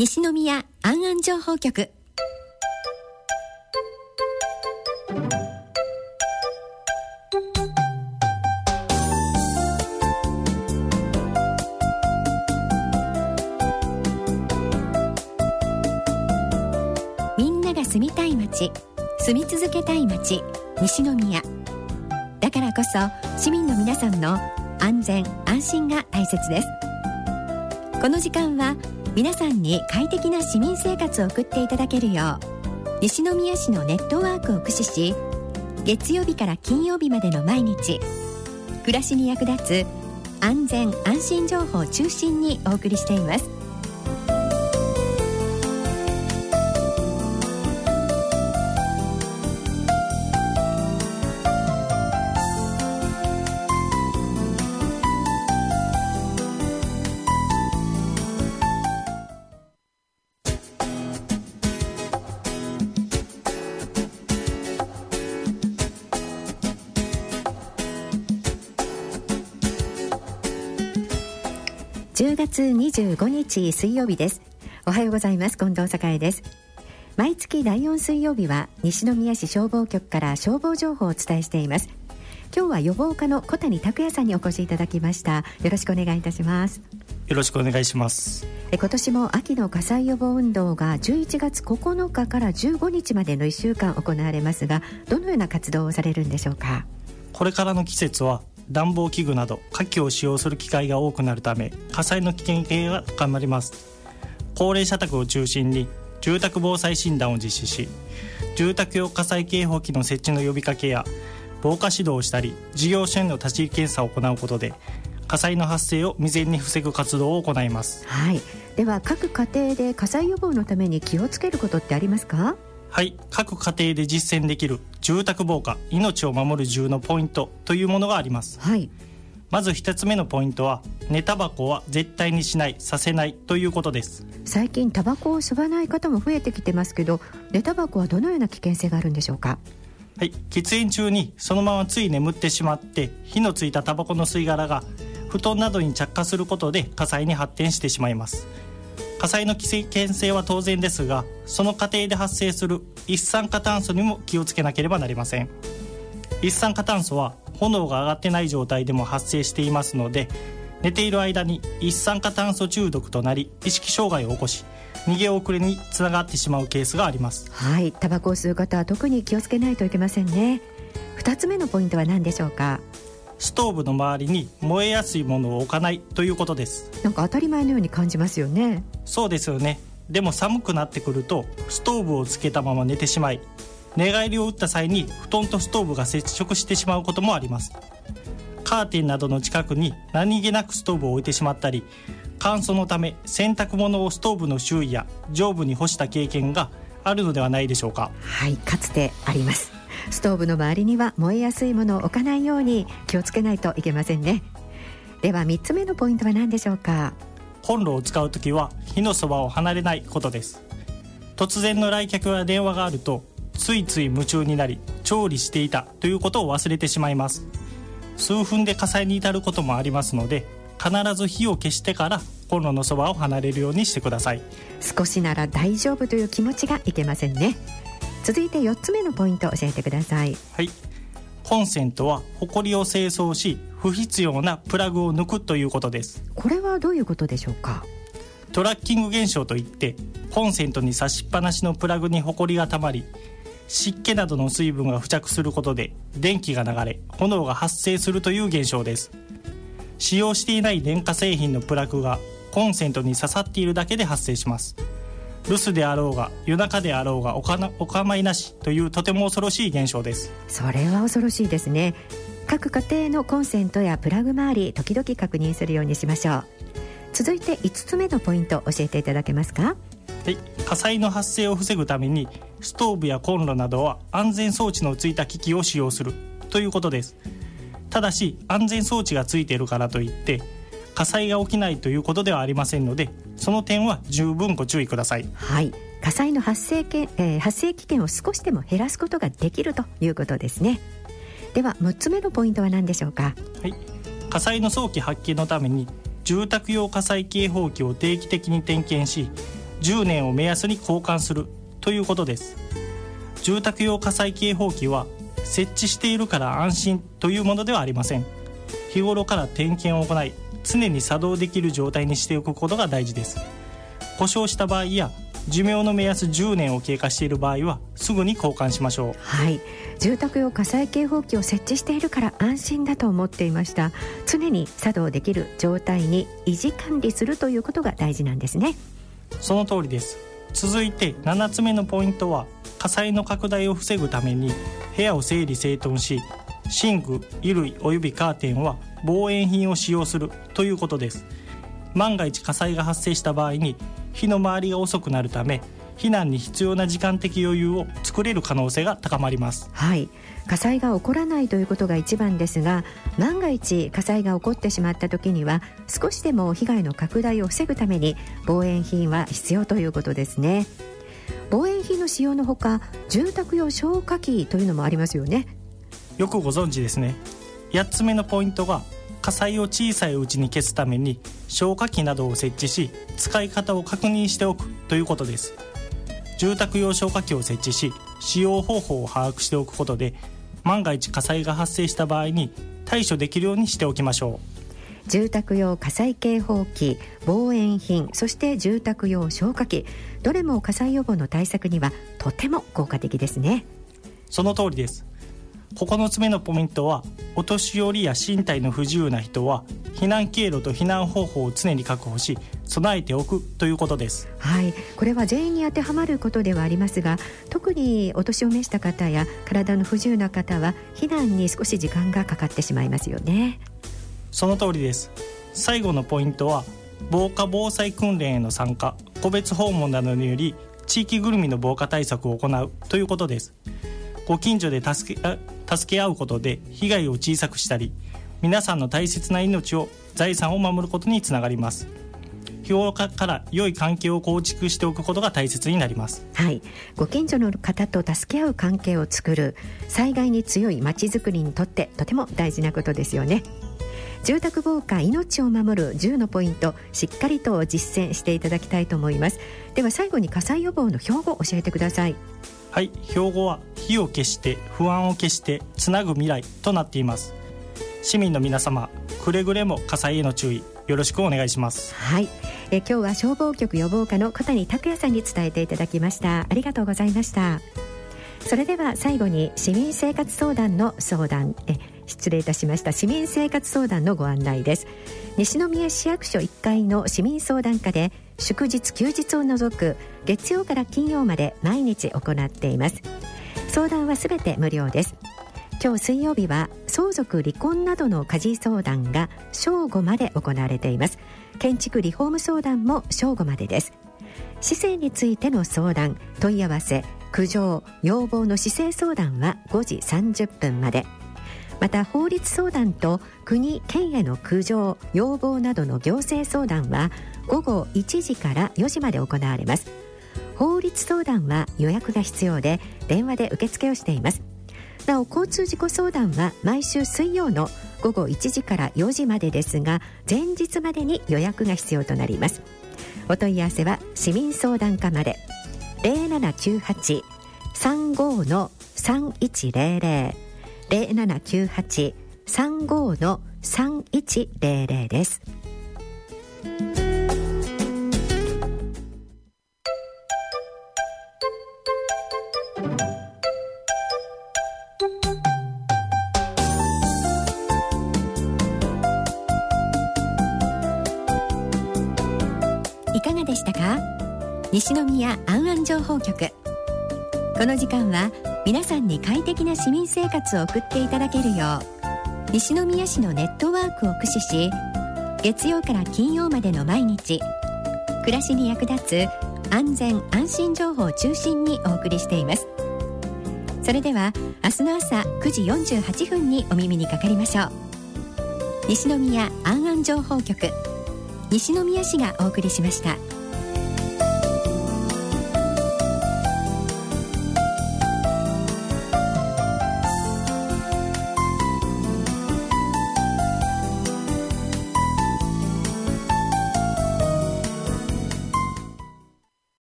西宮安安情報局。みんなが住みたい街、住み続けたい街、西宮。だからこそ市民の皆さんの安全安心が大切です。この時間は皆さんに快適な市民生活を送っていただけるよう、西宮市のネットワークを駆使し、月曜日から金曜日までの毎日、暮らしに役立つ安全安心情報を中心にお送りしています。10月25日水曜日です。おはようございます。近藤栄です。毎月第4水曜日は西宮市消防局から消防情報をお伝えしています。今日は予防課の小谷拓也さんにお越しいただきました。よろしくお願いいたします。 よろしくお願いします。 今年も秋の火災予防運動が11月9日から15日までの1週間行われますが、どのような活動をされるんでしょうか。 これからの季節は暖房器具など火器を使用する機会が多くなるため、火災の危険性が高まります。高齢者宅を中心に住宅防災診断を実施し、住宅用火災警報器の設置の呼びかけや防火指導をしたり、事業所への立ち入り検査を行うことで火災の発生を未然に防ぐ活動を行います。 はい、では各家庭で火災予防のために気をつけることってありますか。 はい、各家庭で実践できる住宅防火、命を守る10のポイントというものがあります。 はい、 まず1つ目のポイントは、寝タバコは絶対にしない、させないということです。 最近タバコを吸わない方も増えてきてますけど、寝タバコはどのような危険性があるんでしょうか。 はい、喫煙中にそのままつい眠ってしまって、火のついたタバコの吸い殻が布団などに着火することで火災に発展してしまいます。火災の危険性は当然ですが、その過程で発生する一酸化炭素にも気をつけなければなりません。一酸化炭素は炎が上がってない状態でも発生していますので、寝ている間に一酸化炭素中毒となり意識障害を起こし、逃げ遅れにつながってしまうケースがあります。 はい、タバコを吸う方は特に気をつけないといけませんね。2つ目のポイントは何でしょうか。 ストーブの周りに燃えやすいものを置かないということです。 なんか当たり前のように感じますよね。 そうですよね。でも寒くなってくるとストーブをつけたまま寝てしまい、寝返りを打った際に布団とストーブが接触してしまうこともあります。カーテンなどの近くに何気なくストーブを置いてしまったり、乾燥のため洗濯物をストーブの周囲や上部に干した経験があるのではないでしょうか。 はい、かつてあります。ストーブの周りには燃えやすいものを置かないように気をつけないといけませんね。では3つ目のポイントは何でしょうか。 コンロを使うときは火のそばを離れないことです。突然の来客や電話があると、ついつい夢中になり調理していたということを忘れてしまいます。数分で火災に至ることもありますので、必ず火を消してからコンロのそばを離れるようにしてください。 少しなら大丈夫という気持ちがいけませんね。続いて4つ目のポイントを教えてください。 はい、コンセントはホコリを清掃し、不必要なプラグを抜くということです。 これはどういうことでしょうか。 トラッキング現象といって、コンセントに差しっぱなしのプラグにホコリがたまり、湿気などの水分が付着することで電気が流れ、炎が発生するという現象です。使用していない電化製品のプラグがコンセントに刺さっているだけで発生します。留守であろうが夜中であろうがお構いなしというとても恐ろしい現象です。 それは恐ろしいですね。各家庭のコンセントやプラグ周り、時々確認するようにしましょう。続いて5つ目のポイントを教えていただけますか。 はい、火災の発生を防ぐためにストーブやコンロなどは安全装置のついた機器を使用するということです。ただし安全装置がついているからといって火災が起きないということではありませんので、その点は十分ご注意ください。 はい、火災の発生危険を少しでも減らすことができるということですね。では6つ目のポイントは何でしょうか。 はい、火災の早期発見のために住宅用火災警報器を定期的に点検し、 10年を目安に交換するということです。住宅用火災警報器は設置しているから安心というものではありません。日頃から点検を行い、常に作動できる状態にしておくことが大事です。故障した場合や寿命の目安10年を経過している場合はすぐに交換しましょう。 はい、住宅用火災警報器を設置しているから安心だと思っていました。常に作動できる状態に維持管理するということが大事なんですね。 その通りです。続いて7つ目のポイントは、火災の拡大を防ぐために部屋を整理整頓し、寝具、衣類およびカーテンは防煙品を使用するということです。万が一火災が発生した場合に火の回りが遅くなるため、避難に必要な時間的余裕を作れる可能性が高まります。 はい、火災が起こらないということが一番ですが、万が一火災が起こってしまった時には少しでも被害の拡大を防ぐために防煙品は必要ということですね。防煙品の使用のほか、住宅用消火器というのもありますよね。 よくご存知ですね。8つ目のポイントが、火災を小さいうちに消すために消火器などを設置し、使い方を確認しておくということです。住宅用消火器を設置し、使用方法を把握しておくことで、万が一火災が発生した場合に対処できるようにしておきましょう。住宅用火災警報器、防煙品、そして住宅用消火器、どれも火災予防の対策にはとても効果的ですね。 その通りです。9つ目のポイントは、お年寄りや身体の不自由な人は避難経路と避難方法を常に確保し、備えておくということです。 はい、これは全員に当てはまることではありますが、特にお年を召した方や体の不自由な方は避難に少し時間がかかってしまいますよね。 その通りです。最後のポイントは、防火防災訓練への参加、個別訪問などにより地域ぐるみの防火対策を行うということです。ご近所で助け合うことで被害を小さくしたり、皆さんの大切な命を、財産を守ることにつながります。日頃から良い関係を構築しておくことが大切になります。 はい、ご近所の方と助け合う関係を作る、災害に強いまちづくりにとってとても大事なことですよね。住宅防火、命を守る10のポイント、しっかりと実践していただきたいと思います。では最後に火災予防の標語を教えてください。 はい、標語は、火を消して不安を消してつなぐ未来となっています。市民の皆様、くれぐれも火災への注意よろしくお願いします。 はい、今日は消防局予防課の小谷拓也さんに伝えていただきました。ありがとうございました。それでは最後に市民生活相談の相談、失礼いたしました。市民生活相談のご案内です。西宮市役所1階の市民相談課で祝日休日を除く月曜から金曜まで毎日行っています。相談はすべて無料です。今日水曜日は相続離婚などの家事相談が正午まで行われています。建築リフォーム相談も正午までです。市政についての相談、問い合わせ、苦情、要望の市政相談は5時30分まで。また法律相談と国・県への苦情・要望などの行政相談は午後1時から4時まで行われます。法律相談は予約が必要で電話で受付をしています。なお交通事故相談は毎週水曜の午後1時から4時までですが、前日までに予約が必要となります。お問い合わせは市民相談課まで。 0798-35-3100 0798-35-3100 です。 いかがでしたか？西宮安安情報局。この時間は皆さんに快適な市民生活を送っていただけるよう、西宮市のネットワークを駆使し、月曜から金曜までの毎日、暮らしに役立つ安全安心情報を中心にお送りしています。それでは明日の朝9時48分にお耳にかかりましょう。西宮安安情報局、西宮市がお送りしました。